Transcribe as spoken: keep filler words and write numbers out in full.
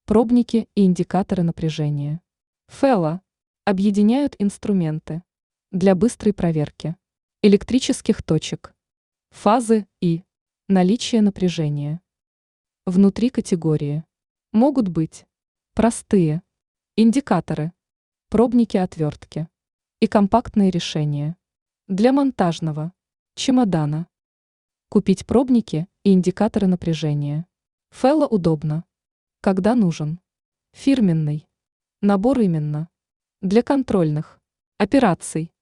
Пробники и индикаторы напряжения. Фэлла объединяют инструменты для быстрой проверки электрических точек, фазы и наличия напряжения. Внутри категории могут быть простые индикаторы, пробники-отвертки и компактные решения для монтажного чемодана. Купить пробники и индикаторы напряжения. Фэлла удобно, когда нужен фирменный набор именно для контрольных операций.